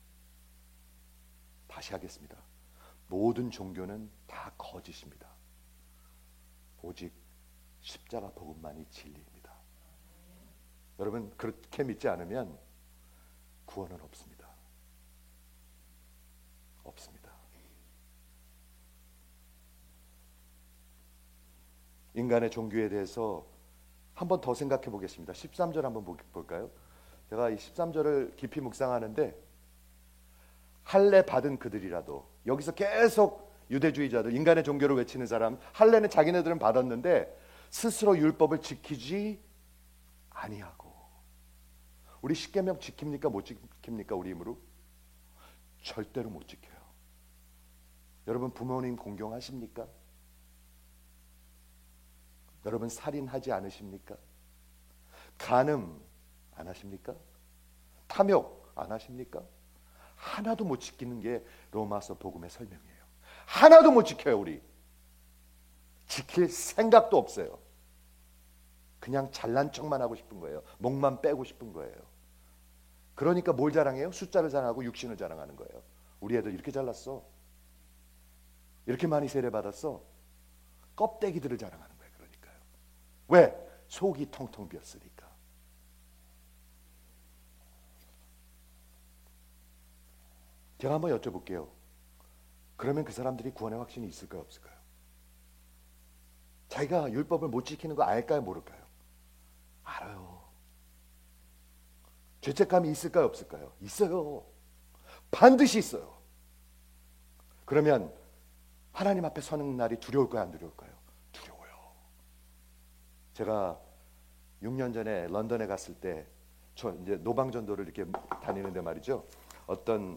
다시 하겠습니다. 모든 종교는 다 거짓입니다. 오직 십자가 복음만이 진리입니다. 여러분 그렇게 믿지 않으면 구원은 없습니다. 없습니다. 인간의 종교에 대해서 한 번 더 생각해 보겠습니다. 13절 한번 볼까요? 제가 이 13절을 깊이 묵상하는데 할례 받은 그들이라도 여기서 계속 유대주의자들 인간의 종교를 외치는 사람 할례는 자기네들은 받았는데 스스로 율법을 지키지 아니하고 우리 십계명 지킵니까? 못 지킵니까? 우리 힘으로? 절대로 못 지켜요. 여러분 부모님 공경하십니까? 여러분 살인하지 않으십니까? 간음 안 하십니까? 탐욕 안 하십니까? 하나도 못 지키는 게 로마서 복음의 설명이에요. 하나도 못 지켜요. 우리 지킬 생각도 없어요. 그냥 잘난 척만 하고 싶은 거예요. 목만 빼고 싶은 거예요. 그러니까 뭘 자랑해요? 숫자를 자랑하고 육신을 자랑하는 거예요. 우리 애들 이렇게 잘났어. 이렇게 많이 세례받았어. 껍데기들을 자랑하는 거예요. 그러니까요. 왜? 속이 텅텅 비었으니까. 제가 한번 여쭤볼게요. 그러면 그 사람들이 구원의 확신이 있을까요? 없을까요? 자기가 율법을 못 지키는 거 알까요? 모를까요? 알아요. 죄책감이 있을까요? 없을까요? 있어요. 반드시 있어요. 그러면 하나님 앞에 서는 날이 두려울까요? 안 두려울까요? 두려워요. 제가 6년 전에 런던에 갔을 때 저 이제 노방전도를 이렇게 다니는데 말이죠. 어떤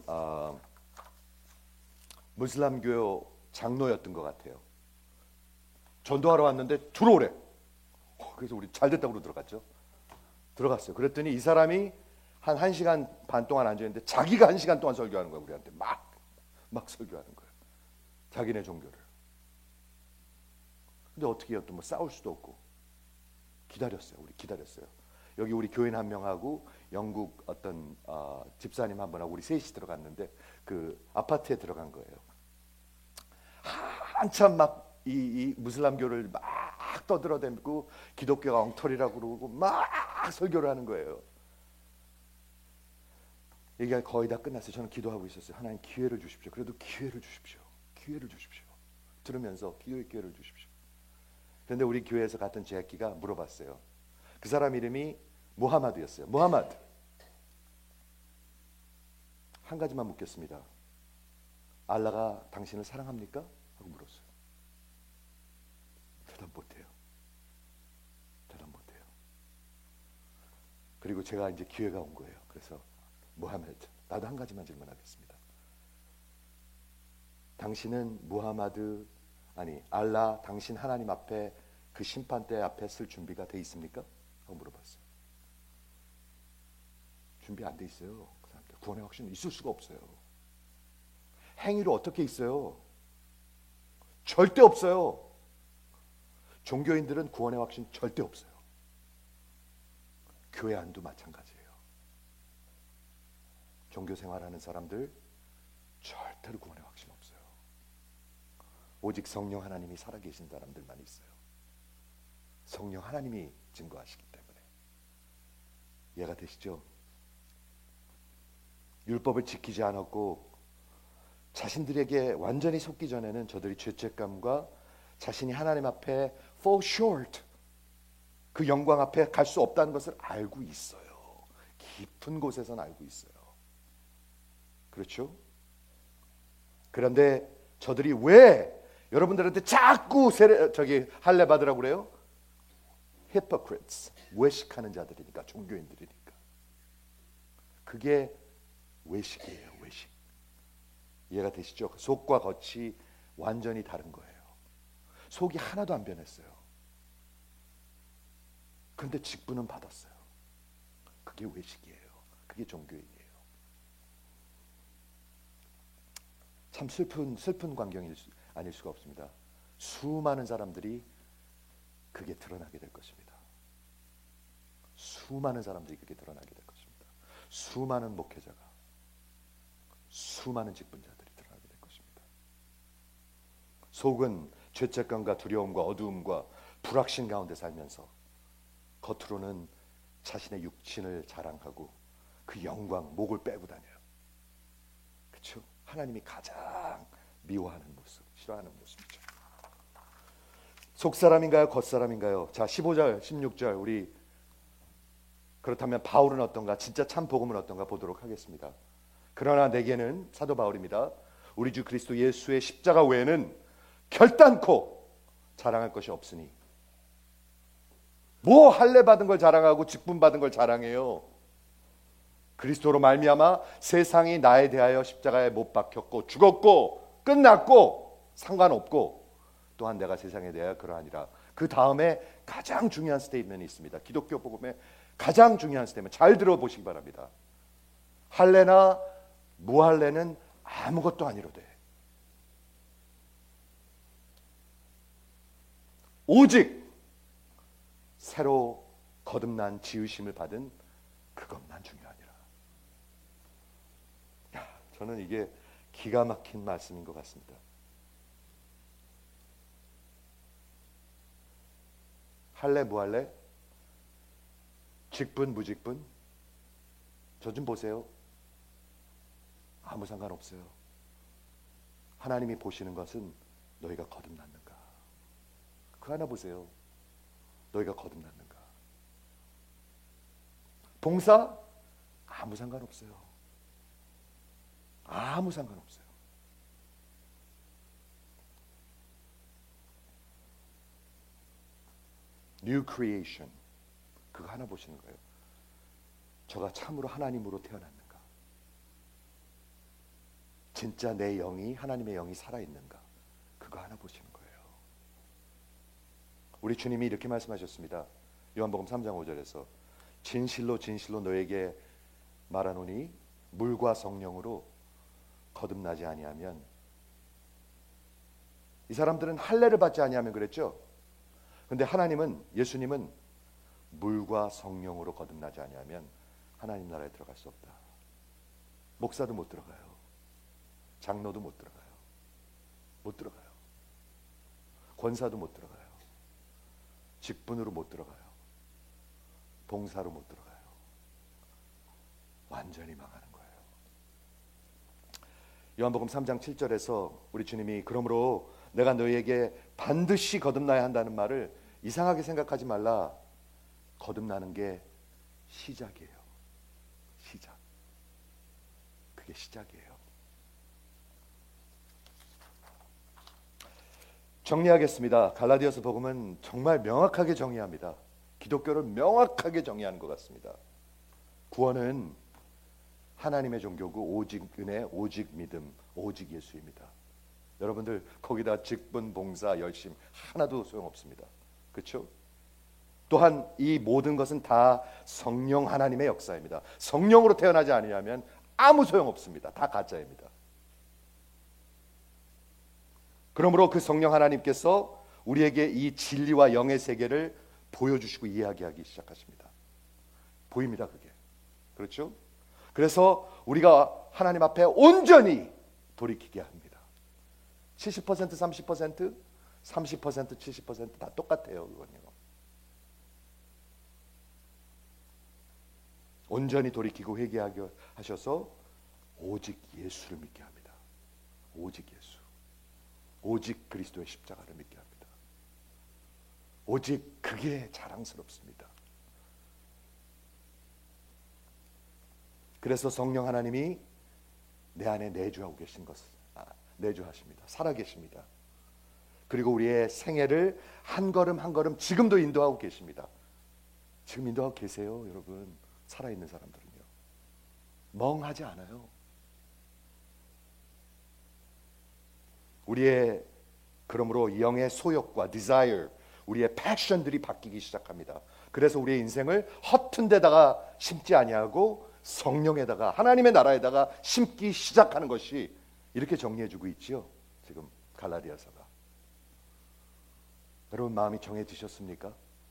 무슬람교 장로였던 것 같아요. 전도하러 왔는데 들어오래. 그래서 우리 잘 됐다고 들어갔죠. 들어갔어요. 그랬더니 이 사람이 한 1시간 반 동안 앉아있는데 자기가 1시간 동안 설교하는 거야. 우리한테 막 설교하는 거예요. 자기네 종교를. 근데 어떻게 해요? 또 뭐 싸울 수도 없고 기다렸어요. 우리 기다렸어요. 여기 우리 교인 한 명하고 영국 어떤 집사님 한 분하고 우리 셋이 들어갔는데 그 아파트에 들어간 거예요. 한참 막 이 무슬람교를 막 떠들어대고 기독교가 엉터리라고 그러고 막 설교를 하는 거예요. 얘기가 거의 다 끝났어요. 저는 기도하고 있었어요. 하나님 기회를 주십시오. 그래도 기회를 주십시오. 기회를 주십시오. 들으면서 기회를 주십시오. 그런데 우리 교회에서 갔던 제키가 물어봤어요. 그 사람 이름이 무하마드였어요. 무하마드. 한 가지만 묻겠습니다. 알라가 당신을 사랑합니까? 하고 물었어요. 대답 못해요. 대답 못해요. 그리고 제가 이제 기회가 온 거예요. 그래서 무하마드, 나도 한 가지만 질문하겠습니다. 당신은 무하마드 아니 알라 당신 하나님 앞에 그 심판대 앞에 쓸 준비가 돼 있습니까? 하고 물어봤어요. 준비 안 돼 있어요. 그 사람들 구원의 확신은 있을 수가 없어요. 행위로 어떻게 있어요? 절대 없어요. 종교인들은 구원의 확신 절대 없어요. 교회 안도 마찬가지예요. 종교 생활하는 사람들 절대로 구원의 확신 없어요. 오직 성령 하나님이 살아계신 사람들만 있어요. 성령 하나님이 증거하시기 때문에. 이해가 되시죠? 율법을 지키지 않았고 자신들에게 완전히 속기 전에는 저들이 죄책감과 자신이 하나님 앞에 fall short, 그 영광 앞에 갈 수 없다는 것을 알고 있어요. 깊은 곳에서는 알고 있어요. 그렇죠? 그런데 저들이 왜 여러분들한테 자꾸 할례 받으라고 그래요? hypocrites, 외식하는 자들이니까, 종교인들이니까. 그게 외식이에요. 외식. 이해가 되시죠? 속과 겉이 완전히 다른 거예요. 속이 하나도 안 변했어요. 그런데 직분은 받았어요. 그게 외식이에요. 그게 종교인이에요. 참 슬픈 광경이 아닐 수가 없습니다. 수많은 사람들이 그게 드러나게 될 것입니다. 수많은 사람들이 그게 드러나게 될 것입니다. 수많은 목회자가, 수많은 직분자들이 드러나게 될 것입니다. 속은 죄책감과 두려움과 어두움과 불확신 가운데 살면서 겉으로는 자신의 육신을 자랑하고 그 영광, 목을 빼고 다녀요. 그렇죠? 하나님이 가장 미워하는 모습, 싫어하는 모습이죠. 속사람인가요? 겉사람인가요? 자, 15절, 16절 우리 그렇다면 바울은 어떤가? 진짜 참 복음은 어떤가 보도록 하겠습니다. 그러나 내게는, 사도 바울입니다, 우리 주 그리스도 예수의 십자가 외에는 결단코 자랑할 것이 없으니. 뭐 할례 받은 걸 자랑하고 직분 받은 걸 자랑해요? 그리스도로 말미암아 세상이 나에 대하여 십자가에 못 박혔고 죽었고 끝났고 상관없고, 또한 내가 세상에 대하여 그러하니라. 그 다음에 가장 중요한 스테이트먼이 있습니다. 기독교 복음의 가장 중요한 스테이트먼, 잘 들어보시기 바랍니다. 할례나 무할례는 아무것도 아니로되 오직 새로 거듭난 지으심을 받은 그것만 중요하니라. 저는 이게 기가 막힌 말씀인 것 같습니다. 할례 무할례, 직분 무직분, 저 좀 보세요. 아무 상관없어요. 하나님이 보시는 것은 너희가 거듭났는가. 그 하나 보세요. 너희가 거듭났는가. 봉사 아무 상관없어요. 아무 상관없어요. New creation, 그거 하나 보시는 거예요. 저가 참으로 하나님으로 태어났는가. 진짜 내 영이, 하나님의 영이 살아있는가. 그거 하나 보시는 거예요. 우리 주님이 이렇게 말씀하셨습니다. 요한복음 3장 5절에서 진실로 진실로 너에게 말하노니 물과 성령으로 거듭나지 아니하면 이 사람들은 할례를 받지 아니하면 그랬죠. 근데 하나님은, 예수님은 물과 성령으로 거듭나지 아니하면 하나님 나라에 들어갈 수 없다. 목사도 못 들어가요. 장로도 못 들어가요. 못 들어가요. 권사도 못 들어가요. 직분으로 못 들어가요. 봉사로 못 들어가요. 완전히 망하는 거예요. 요한복음 3장 7절에서 우리 주님이 그러므로 내가 너희에게 반드시 거듭나야 한다는 말을 이상하게 생각하지 말라. 거듭나는 게 시작이에요. 시작. 그게 시작이에요. 정리하겠습니다. 갈라디아서 복음은 정말 명확하게 정의합니다. 기독교를 명확하게 정의하는 것 같습니다. 구원은 하나님의 종교고 오직 은혜, 오직 믿음, 오직 예수입니다. 여러분들 거기다 직분, 봉사, 열심 하나도 소용없습니다. 그렇죠? 또한 이 모든 것은 다 성령 하나님의 역사입니다. 성령으로 태어나지 아니하면 아무 소용없습니다. 다 가짜입니다. 그러므로 그 성령 하나님께서 우리에게 이 진리와 영의 세계를 보여주시고 이야기하기 시작하십니다. 보입니다, 그게. 그렇죠? 그래서 우리가 하나님 앞에 온전히 돌이키게 합니다. 70%, 30%, 30%, 70%다 똑같아요, 그건요. 온전히 돌이키고 회개하게 하셔서 오직 예수를 믿게 합니다. 오직 예수. 오직 그리스도의 십자가를 믿게 합니다. 오직 그게 자랑스럽습니다. 그래서 성령 하나님이 내 안에 내주하고 계신 것을 내주하십니다. 살아계십니다. 그리고 우리의 생애를 한 걸음 한 걸음 지금도 인도하고 계십니다. 지금 인도하고 계세요, 여러분. 살아있는 사람들은요. 멍하지 않아요. 우리의 그러므로 영의 소욕과 desire, 우리의 패션들이 바뀌기 시작합니다. 그래서 우리의 인생을 허튼 데다가 심지 아니하고 성령에다가 하나님의 나라에다가 심기 시작하는 것이 이렇게 정리해주고 있지요. 지금 갈라디아서가. 여러분 마음이 정해지셨습니까?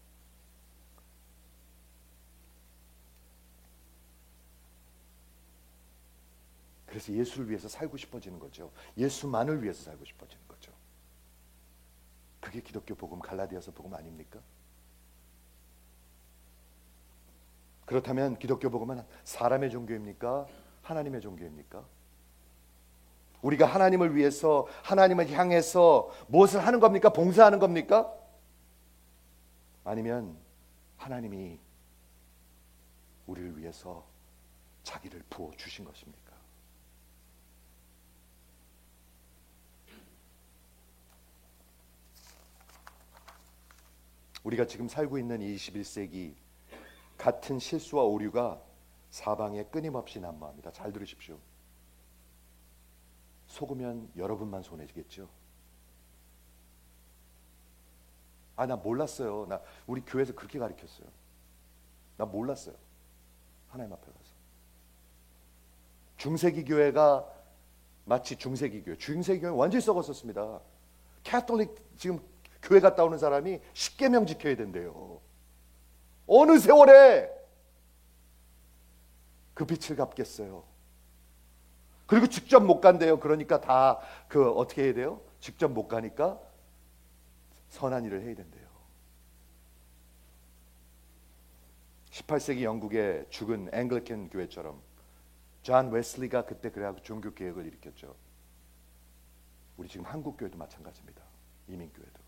그래서 예수를 위해서 살고 싶어지는 거죠. 예수만을 위해서 살고 싶어지는 거죠. 그게 기독교 복음, 갈라디아서 복음 아닙니까? 그렇다면 기독교 복음은 사람의 종교입니까? 하나님의 종교입니까? 우리가 하나님을 위해서, 하나님을 향해서 무엇을 하는 겁니까? 봉사하는 겁니까? 아니면 하나님이 우리를 위해서 자기를 부어주신 것입니까? 우리가 지금 살고 있는 21세기 같은 실수와 오류가 사방에 끊임없이 난무합니다. 잘 들으십시오. 속으면 여러분만 손해지겠죠. 나 몰랐어요. 우리 교회에서 그렇게 가르쳤어요. 나 몰랐어요. 하나님 앞에 가서. 중세기 교회가 마치 중세기 교회 완전히 썩었었습니다. 캐톨릭 지금 교회 갔다 오는 사람이 십계명 지켜야 된대요. 어느 세월에 그 빛을 갚겠어요. 그리고 직접 못 간대요. 그러니까 다 어떻게 해야 돼요? 직접 못 가니까 선한 일을 해야 된대요. 18세기 영국의 죽은 앵글리칸 교회처럼 존 웨슬리가 그때 그래갖고 종교 개혁을 일으켰죠. 우리 지금 한국 교회도 마찬가지입니다. 이민 교회도.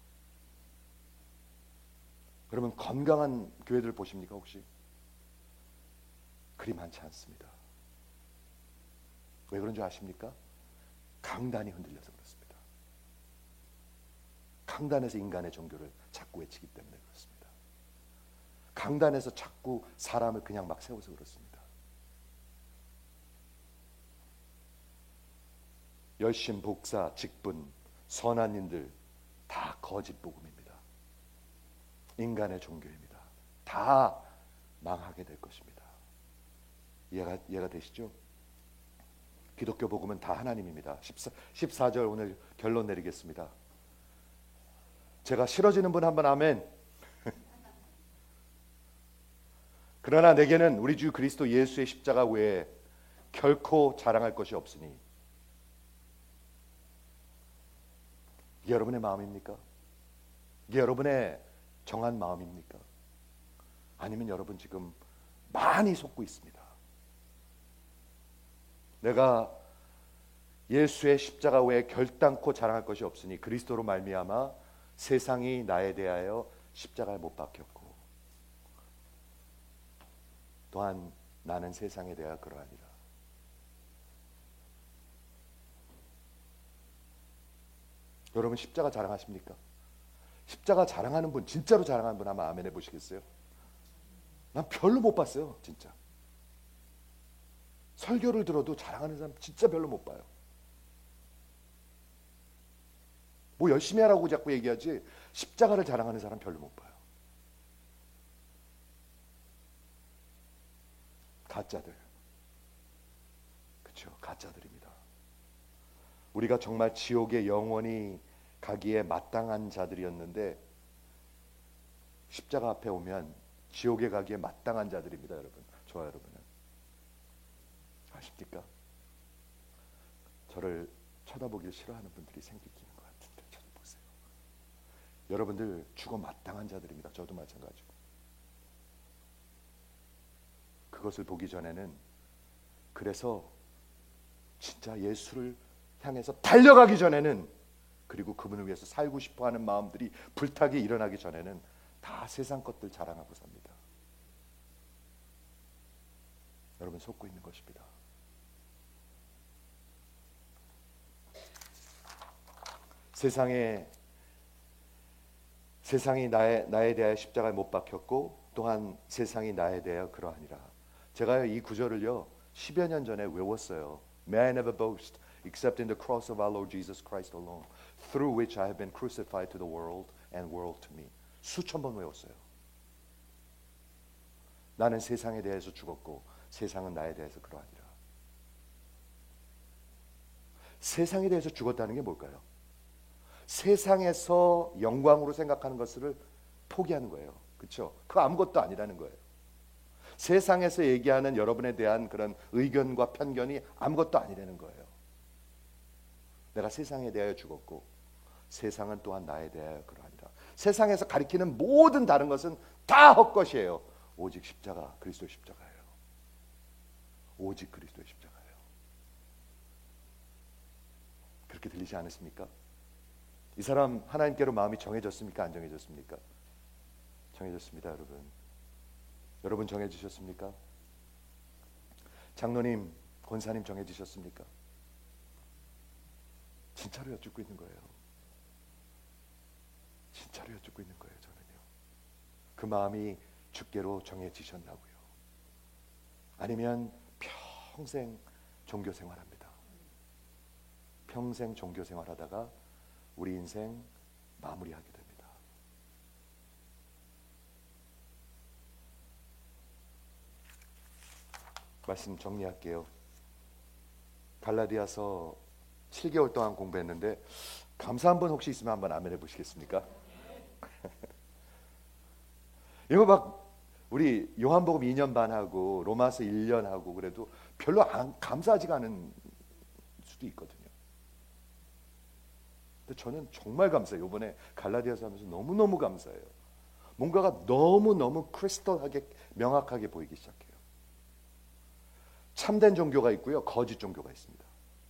그러면 건강한 교회들 보십니까 혹시? 그리 많지 않습니다. 왜 그런 줄 아십니까? 강단이 흔들려서 그렇습니다. 강단에서 인간의 종교를 자꾸 외치기 때문에 그렇습니다. 강단에서 자꾸 사람을 그냥 막 세워서 그렇습니다. 열심, 복사, 직분, 선한 일들 다 거짓 복음입니다. 인간의 종교입니다. 다 망하게 될 것입니다. 이해가 되시죠? 기독교 복음은 다 하나님입니다. 14절 오늘 결론 내리겠습니다. 제가 싫어지는 분 한번 아멘. 그러나 내게는 우리 주 그리스도 예수의 십자가 외에 결코 자랑할 것이 없으니. 이게 여러분의 마음입니까? 이게 여러분의 정한 마음입니까? 아니면 여러분 지금 많이 속고 있습니다. 내가 예수의 십자가 외에 결단코 자랑할 것이 없으니 그리스도로 말미암아 세상이 나에 대하여 십자가에 못 박혔고 또한 나는 세상에 대하여 그러하니라. 여러분 십자가 자랑하십니까? 십자가 자랑하는 분, 진짜로 자랑하는 분 한번 아멘 해보시겠어요? 난 별로 못 봤어요. 진짜 설교를 들어도 자랑하는 사람 진짜 별로 못 봐요. 뭐 열심히 하라고 자꾸 얘기하지 십자가를 자랑하는 사람 별로 못 봐요. 가짜들. 그렇죠, 가짜들입니다. 우리가 정말 지옥에 영원히 가기에 마땅한 자들이었는데 십자가 앞에 오면 지옥에 가기에 마땅한 자들입니다. 여러분, 저와 여러분은 아십니까? 저를 쳐다보길 싫어하는 분들이 생기는 것 같은데 저를 보세요. 여러분들 죽어 마땅한 자들입니다. 저도 마찬가지고. 그것을 보기 전에는 그래서 진짜 예수를 향해서 달려가기 전에는, 그리고 그분을 위해서 살고 싶어하는 마음들이 불타기 일어나기 전에는 다 세상 것들 자랑하고 삽니다. 여러분 속고 있는 것입니다. 세상이 나에 대하여 십자가에 못 박혔고 또한 세상이 나에 대하여 그러하니라. 제가 이 구절을요 10여 년 전에 외웠어요. May I never boast except in the cross of our Lord Jesus Christ alone, through which I have been crucified to the world and world to me. 수천 번 외웠어요. 나는 세상에 대해서 죽었고 세상은 나에 대해서 그러하니라. 세상에 대해서 죽었다는 게 뭘까요? 세상에서 영광으로 생각하는 것을 포기하는 거예요. 그렇죠? 그거 아무것도 아니라는 거예요. 세상에서 얘기하는 여러분에 대한 그런 의견과 편견이 아무것도 아니라는 거예요. 내가 세상에 대하여 죽었고 세상은 또한 나에 대하여 그러하니라. 세상에서 가리키는 모든 다른 것은 다 헛것이에요. 오직 십자가, 그리스도의 십자가예요. 오직 그리스도의 십자가예요. 그렇게 들리지 않으십니까? 이 사람 하나님께로 마음이 정해졌습니까? 안 정해졌습니까? 정해졌습니다. 여러분 정해지셨습니까? 장로님, 권사님 정해지셨습니까? 진짜로 여쭙고 있는 거예요. 진짜로 여쭙고 있는 거예요. 저는요. 그 마음이 주께로 정해지셨나고요? 아니면 평생 종교 생활합니다. 평생 종교 생활하다가 우리 인생 마무리하게 됩니다. 말씀 정리할게요. 갈라디아서 7개월 동안 공부했는데 감사한 분 혹시 있으면 한번 아멘 해보시겠습니까? 이거 막 우리 요한복음 2년 반 하고 로마서 1년 하고 그래도 별로 감사하지가 않은 수도 있거든요. 근데 저는 정말 감사해요. 이번에 갈라디아서 하면서 너무너무 감사해요. 뭔가가 너무너무 크리스털하게 명확하게 보이기 시작해요. 참된 종교가 있고요, 거짓 종교가 있습니다.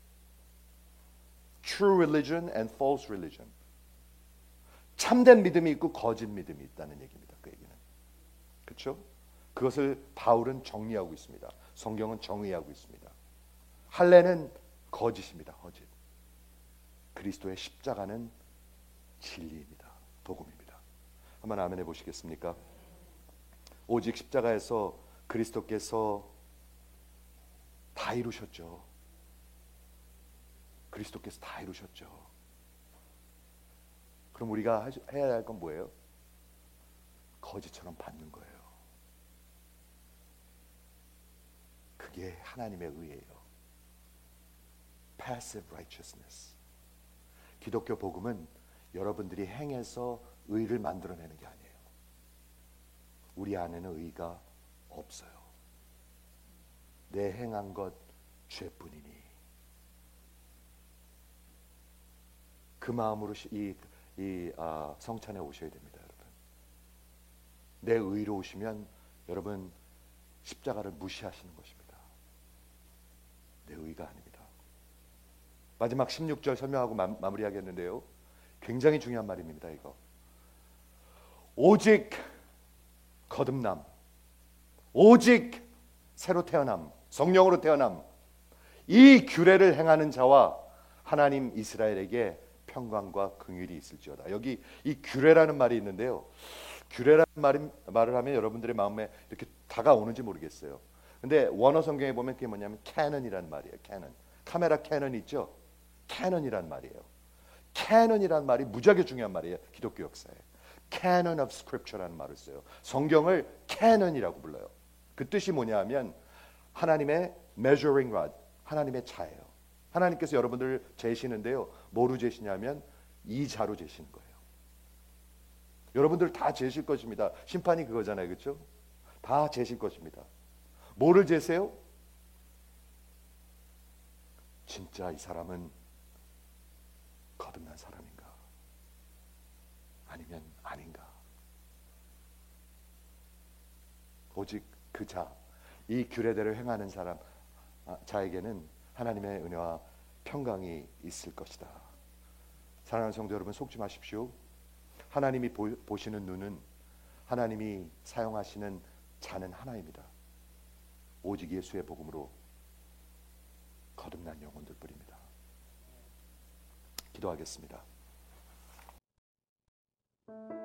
True religion and false religion. 참된 믿음이 있고 거짓 믿음이 있다는 얘기입니다. 그 얘기는. 그렇죠? 그것을 바울은 정리하고 있습니다. 성경은 정의하고 있습니다. 할례는 거짓입니다. 거짓. 그리스도의 십자가는 진리입니다. 복음입니다. 한번 아멘 해보시겠습니까? 오직 십자가에서 그리스도께서 다 이루셨죠. 그리스도께서 다 이루셨죠. 그럼 우리가 해야 할 건 뭐예요? 거짓처럼 받는 거예요. 그게 하나님의 의예요. Passive righteousness. 기독교 복음은 여러분들이 행해서 의를 만들어내는 게 아니에요. 우리 안에는 의가 없어요. 내 행한 것 죄뿐이니. 그 마음으로 성찬에 오셔야 됩니다, 여러분. 내 의로우시면 여러분 십자가를 무시하시는 것입니다. 내 의가 아닙니다. 마지막 16절 설명하고 마무리하겠는데요. 굉장히 중요한 말입니다. 이거 오직 거듭남, 오직 새로 태어남, 성령으로 태어남, 이 규례를 행하는 자와 하나님 이스라엘에게 평강과 긍휼이 있을지어다. 여기 이 규례라는 말이 있는데요. 규례라는 말을 하면 여러분들의 마음에 이렇게 다가오는지 모르겠어요. 근데 원어 성경에 보면 그게 뭐냐면 캐넌이란 말이에요. 캐넌. 카메라 캐넌 있죠? 캐넌이란 말이에요. 캐넌이란 말이 무지하게 중요한 말이에요. 기독교 역사에. Canon of Scripture라는 말을 써요. 성경을 캐넌이라고 불러요. 그 뜻이 뭐냐면 하나님의 measuring rod, 하나님의 자예요. 하나님께서 여러분들을 재시는데요. 뭐로 재시냐면 이 자로 재시는 거예요. 여러분들 다 재실 것입니다. 심판이 그거잖아요. 그렇죠? 다 재실 것입니다. 뭐를 재세요? 진짜 이 사람은 거듭난 사람인가? 아니면 아닌가? 오직 그 자, 이 규례대로 행하는 사람 자에게는 하나님의 은혜와 평강이 있을 것이다. 사랑하는 성도 여러분, 속지 마십시오. 하나님이 보시는 눈은, 하나님이 사용하시는 자는 하나입니다. 오직 예수의 복음으로 거듭난 영혼들 뿐입니다. 기도하겠습니다.